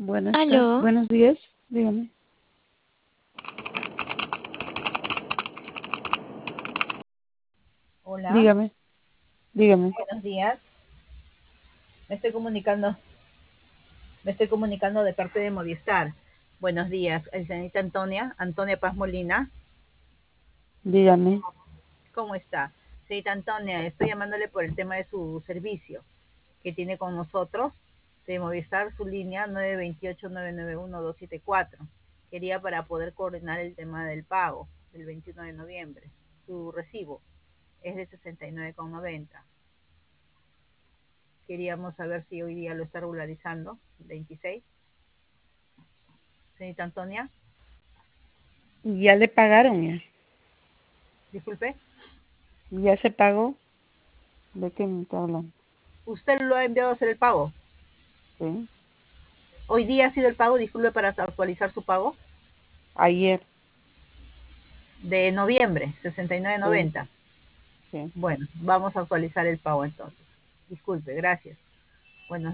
Aló, Buenos días, dígame, Hola, dígame, dígame. buenos días. Me estoy comunicando, me estoy comunicando de parte de Movistar. Buenos días, el señorita Antonia Paz Molina. Dígame. ¿Cómo está? Señorita Antonia, estoy llamándole por el tema de su servicio que tiene con nosotros de Movistar, su línea 928-991-274. Quería para poder coordinar el tema del pago del 21 de noviembre. Su recibo es de 69,90. Queríamos saber si hoy día lo está regularizando, 26. Señorita Antonia, Ya le pagaron ya. disculpe, Ya se pagó. ¿De qué me está hablando? usted lo ha enviado a hacer el pago. Sí. Hoy día ha sido el pago, disculpe, para actualizar su pago Ayer. de noviembre, Sí, 69,90. sí. Bueno, vamos a actualizar el pago entonces. Disculpe, gracias. Bueno.